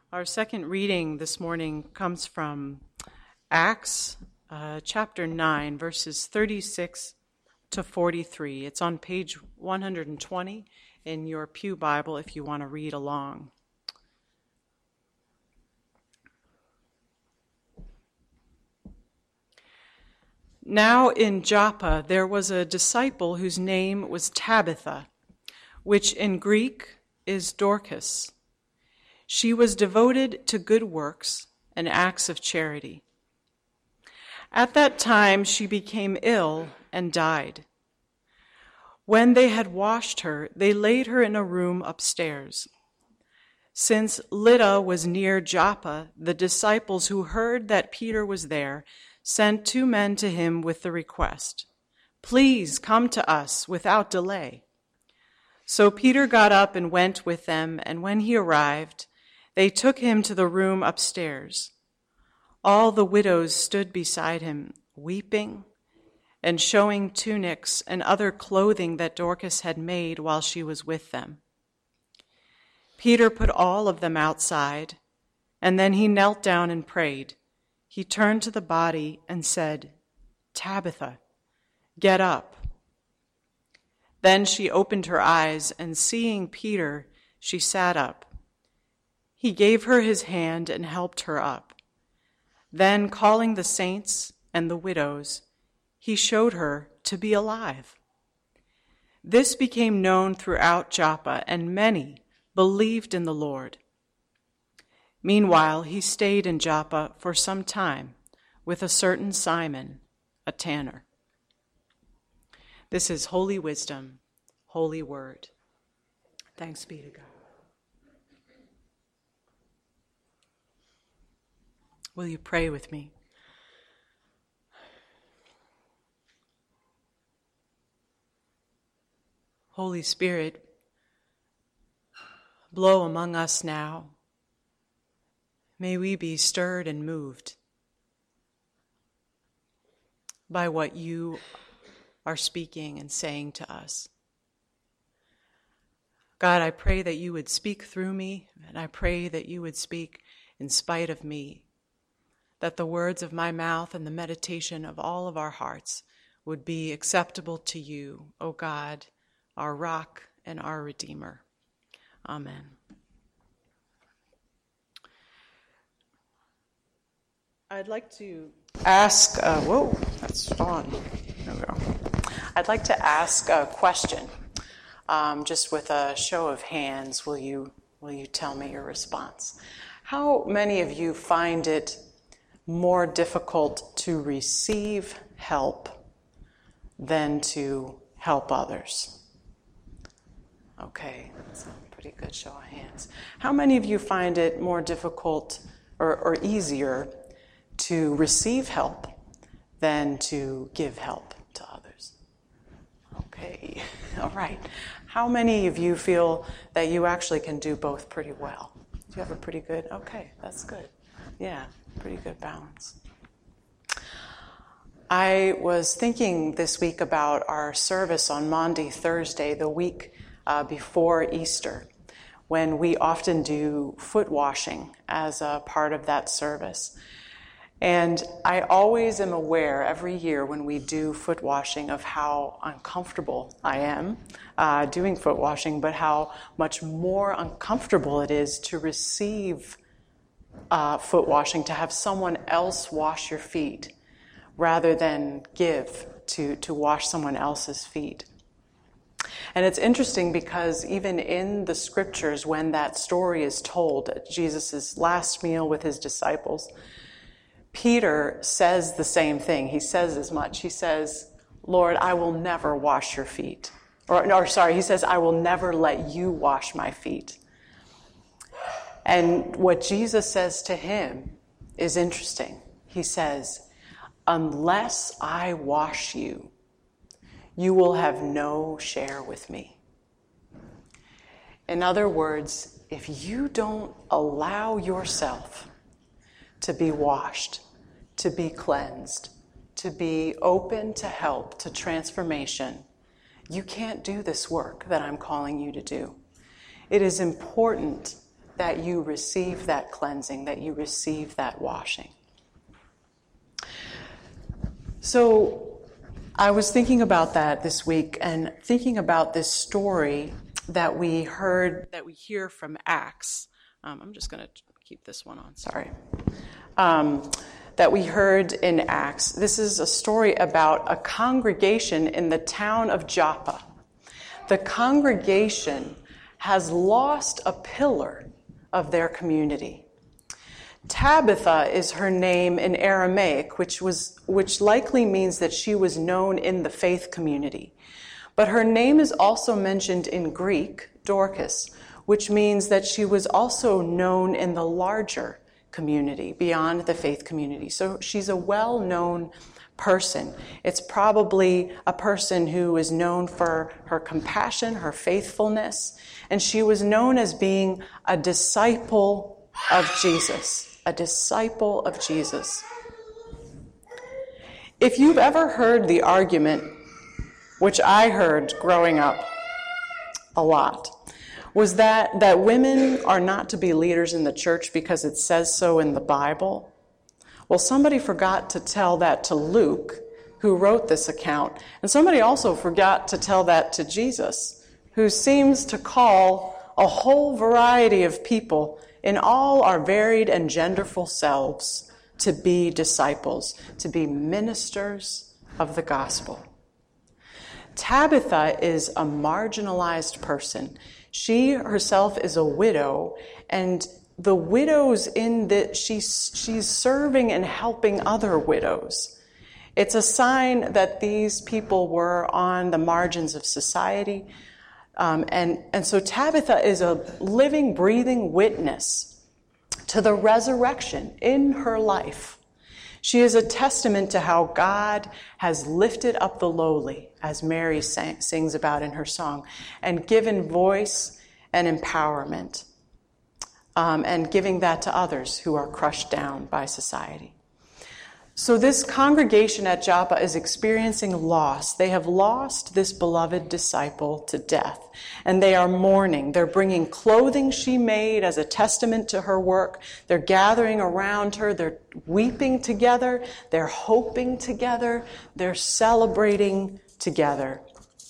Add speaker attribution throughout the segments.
Speaker 1: Our second reading this morning comes from Acts chapter 9, verses 36 to 43. It's on page 120 in your pew Bible if you want to read along. Now in Joppa there was a disciple whose name was Tabitha, which in Greek is Dorcas. She was devoted to good works and acts of charity. At that time she became ill and died. When they had washed her, they laid her in a room upstairs. Since Lydda was near Joppa, the disciples who heard that Peter was there sent 2 men to him with the request, "Please come to us without delay." So Peter got up and went with them, and when he arrived, they took him to the room upstairs. All the widows stood beside him, weeping and showing tunics and other clothing that Dorcas had made while she was with them. Peter put all of them outside, and then he knelt down and prayed. He turned to the body and said, "Tabitha, get up." Then she opened her eyes, and seeing Peter, she sat up. He gave her his hand and helped her up. Then, calling the saints and the widows, he showed her to be alive. This became known throughout Joppa, and many believed in the Lord. Meanwhile, he stayed in Joppa for some time with a certain Simon, a tanner. This is Holy Wisdom, Holy Word. Thanks be to God. Will you pray with me? Holy Spirit, blow among us now. May we be stirred and moved by what you are speaking and saying to us. God, I pray that you would speak through me, and I pray that you would speak in spite of me, that the words of my mouth and the meditation of all of our hearts would be acceptable to you, O God, our rock and our Redeemer. Amen. I'd like to ask, that's on. There we go. I'd like to ask a question, just with a show of hands. Will you tell me your response? How many of you find it more difficult to receive help than to help others? Okay, that's a pretty good show of hands. How many of you find it more difficult or easier to receive help than to give help to others? Okay, all right. How many of you feel that you actually can do both pretty well? Do you have a pretty good, okay, that's good. Yeah, pretty good balance. I was thinking this week about our service on Maundy Thursday, the week before Easter, when we often do foot washing as a part of that service. And I always am aware every year when we do foot washing of how uncomfortable I am doing foot washing, but how much more uncomfortable it is to receive foot washing, to have someone else wash your feet rather than give to wash someone else's feet. And it's interesting because even in the scriptures, when that story is told at Jesus' last meal with his disciples, Peter says the same thing. He says as much. He says, "Lord, I will never wash your feet." He says, "I will never let you wash my feet." And what Jesus says to him is interesting. He says, "Unless I wash you, you will have no share with me." In other words, if you don't allow yourself to be washed, to be cleansed, to be open to help, to transformation, you can't do this work that I'm calling you to do. It is important that you receive that cleansing, that you receive that washing. So I was thinking about that this week and thinking about this story that we hear from Acts. I'm just going to keep this one on, sorry. That we heard in Acts. This is a story about a congregation in the town of Joppa. The congregation has lost a pillar of their community. Tabitha is her name in Aramaic, which likely means that she was known in the faith community. But her name is also mentioned in Greek, Dorcas, which means that she was also known in the larger community, beyond the faith community. So she's a well-known person. It's probably a person who is known for her compassion, her faithfulness, and she was known as being a disciple of Jesus. A disciple of Jesus. If you've ever heard the argument, which I heard growing up a lot, was that women are not to be leaders in the church because it says so in the Bible. Well, somebody forgot to tell that to Luke, who wrote this account, and somebody also forgot to tell that to Jesus, who seems to call a whole variety of people in all our varied and genderful selves to be disciples, to be ministers of the gospel. Tabitha is a marginalized person. She herself is a widow, and the widows she's serving and helping other widows. It's a sign that these people were on the margins of society. And so Tabitha is a living, breathing witness to the resurrection in her life. She is a testament to how God has lifted up the lowly, as Mary sings about in her song, and given voice and empowerment, and giving that to others who are crushed down by society. So this congregation at Joppa is experiencing loss. They have lost this beloved disciple to death, and they are mourning. They're bringing clothing she made as a testament to her work. They're gathering around her. They're weeping together. They're hoping together. They're celebrating together.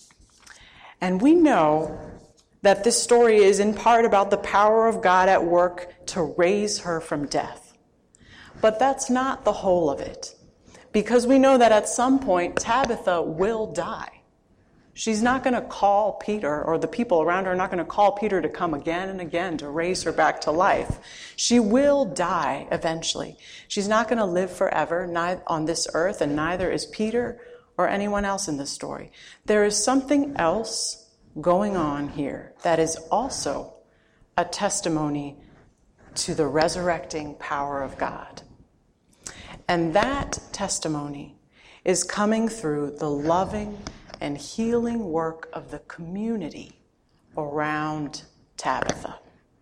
Speaker 1: And we know that this story is in part about the power of God at work to raise her from death. But that's not the whole of it, because we know that at some point Tabitha will die. She's not going to call Peter, or the people around her are not going to call Peter to come again and again to raise her back to life. She will die eventually. She's not going to live forever on this earth, and neither is Peter or anyone else in this story. There is something else going on here that is also a testimony to the resurrecting power of God. And that testimony is coming through the loving and healing work of the community around Tabitha.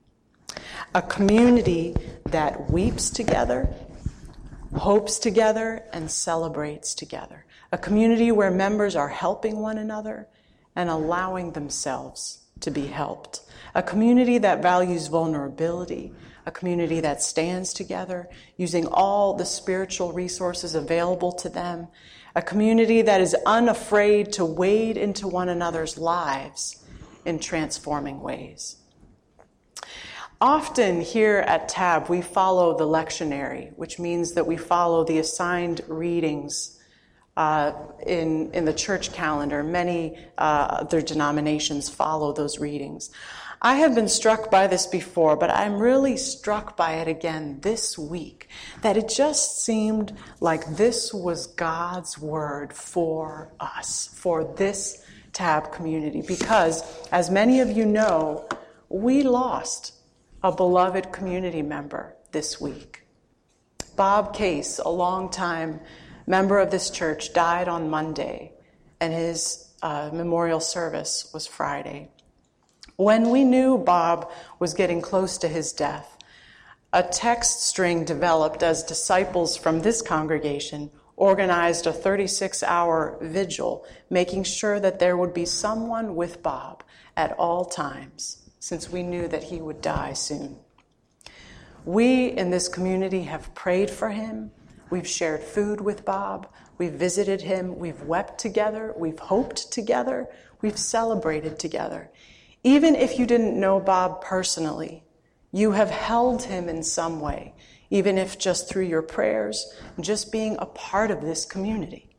Speaker 1: A community that weeps together, hopes together, and celebrates together. A community where members are helping one another and allowing themselves to be helped. A community that values vulnerability. A community that stands together, using all the spiritual resources available to them. A community that is unafraid to wade into one another's lives in transforming ways. Often here at TAB, we follow the lectionary, which means that we follow the assigned readings in the church calendar. Many other denominations follow those readings. I have been struck by this before, but I'm really struck by it again this week, that it just seemed like this was God's word for us, for this TAB community, because, as many of you know, we lost a beloved community member this week. Bob Case, a longtime member of this church, died on Monday, and his memorial service was Friday. When we knew Bob was getting close to his death, a text string developed as disciples from this congregation organized a 36-hour vigil, making sure that there would be someone with Bob at all times, since we knew that he would die soon. We in this community have prayed for him. We've shared food with Bob. We've visited him. We've wept together. We've hoped together. We've celebrated together. Even if you didn't know Bob personally, you have held him in some way, even if just through your prayers, just being a part of this community.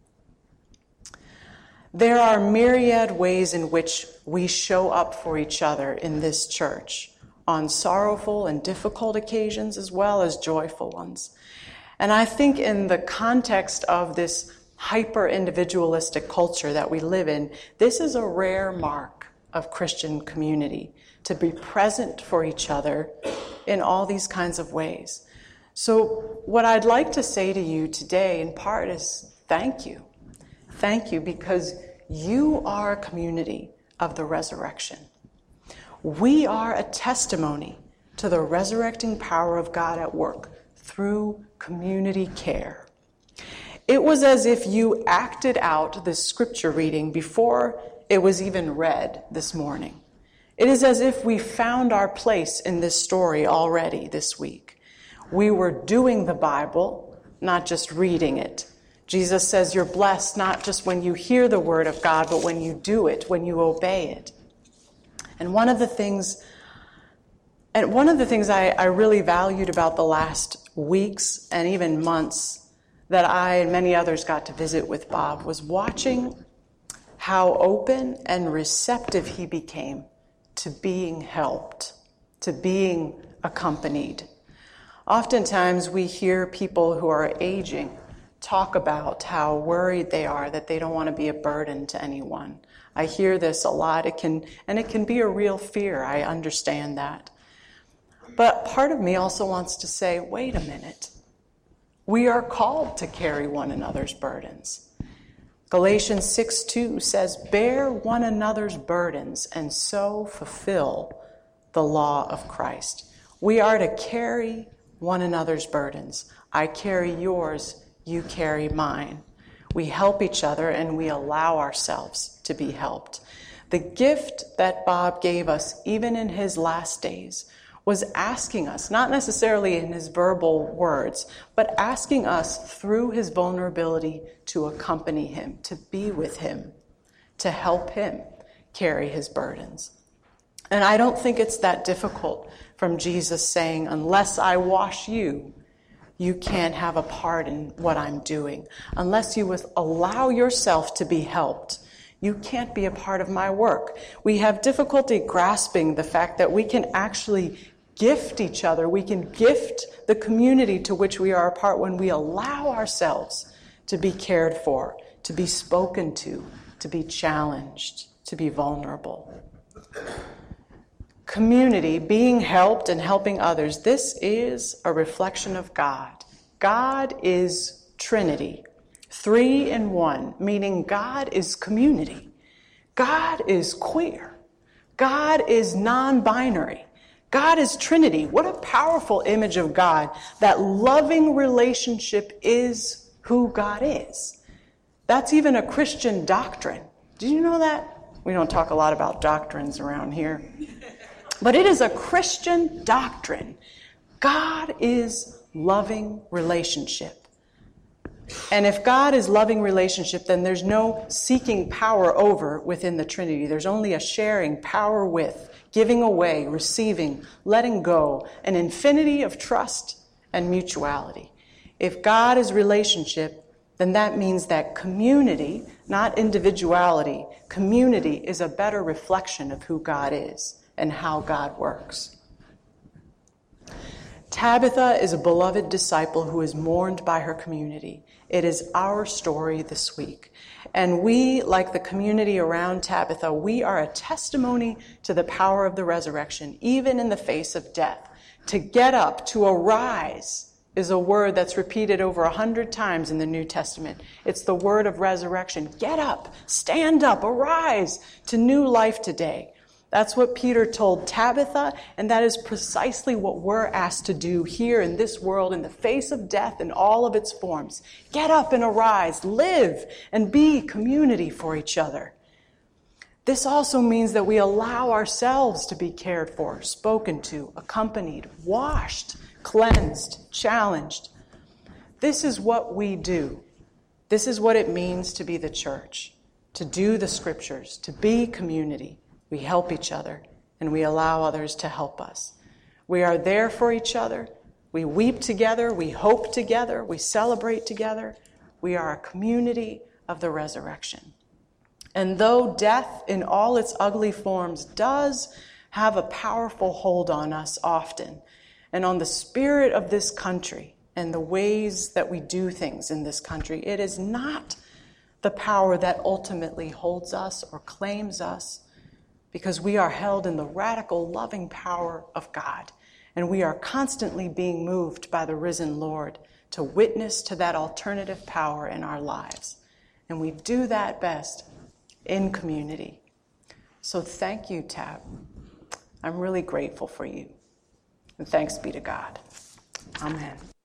Speaker 1: There are myriad ways in which we show up for each other in this church, on sorrowful and difficult occasions as well as joyful ones. And I think in the context of this hyper-individualistic culture that we live in, this is a rare mark of Christian community, to be present for each other in all these kinds of ways. So what I'd like to say to you today in part is thank you. Thank you, because you are a community of the resurrection. We are a testimony to the resurrecting power of God at work through community care. It was as if you acted out this scripture reading before it was even read this morning. It is as if we found our place in this story already this week. We were doing the Bible, not just reading it. Jesus says you're blessed not just when you hear the word of God, but when you do it, when you obey it. And one of the things I really valued about the last weeks and even months that I and many others got to visit with Bob was watching how open and receptive he became to being helped, to being accompanied. Oftentimes we hear people who are aging talk about how worried they are that they don't want to be a burden to anyone. I hear this a lot. It can be a real fear. I understand that. But part of me also wants to say, wait a minute. We are called to carry one another's burdens. Galatians 6:2 says, bear one another's burdens and so fulfill the law of Christ. We are to carry one another's burdens. I carry yours, you carry mine. We help each other and we allow ourselves to be helped. The gift that Bob gave us, even in his last days, was asking us, not necessarily in his verbal words, but asking us through his vulnerability to accompany him, to be with him, to help him carry his burdens. And I don't think it's that difficult from Jesus saying, unless I wash you, you can't have a part in what I'm doing. Unless you allow yourself to be helped, you can't be a part of my work. We have difficulty grasping the fact that we can actually gift each other. We can gift the community to which we are a part when we allow ourselves to be cared for, to be spoken to be challenged, to be vulnerable. Community, being helped and helping others, this is a reflection of God. God is Trinity, 3 in 1, meaning God is community. God is queer. God is non-binary. God is Trinity. What a powerful image of God. That loving relationship is who God is. That's even a Christian doctrine. Did you know that? We don't talk a lot about doctrines around here. But it is a Christian doctrine. God is loving relationship. And if God is loving relationship, then there's no seeking power over within the Trinity. There's only a sharing power with, giving away, receiving, letting go, an infinity of trust and mutuality. If God is relationship, then that means that community, not individuality, community is a better reflection of who God is and how God works. Tabitha is a beloved disciple who is mourned by her community. It is our story this week. And we, like the community around Tabitha, we are a testimony to the power of the resurrection, even in the face of death. To get up, to arise, is a word that's repeated over 100 times in the New Testament. It's the word of resurrection. Get up, stand up, arise to new life today. That's what Peter told Tabitha, and that is precisely what we're asked to do here in this world in the face of death in all of its forms. Get up and arise, live, and be community for each other. This also means that we allow ourselves to be cared for, spoken to, accompanied, washed, cleansed, challenged. This is what we do. This is what it means to be the church, to do the scriptures, to be community. We help each other, and we allow others to help us. We are there for each other. We weep together. We hope together. We celebrate together. We are a community of the resurrection. And though death in all its ugly forms does have a powerful hold on us often, and on the spirit of this country and the ways that we do things in this country, it is not the power that ultimately holds us or claims us, because we are held in the radical, loving power of God. And we are constantly being moved by the risen Lord to witness to that alternative power in our lives. And we do that best in community. So thank you, Tab. I'm really grateful for you. And thanks be to God. Amen.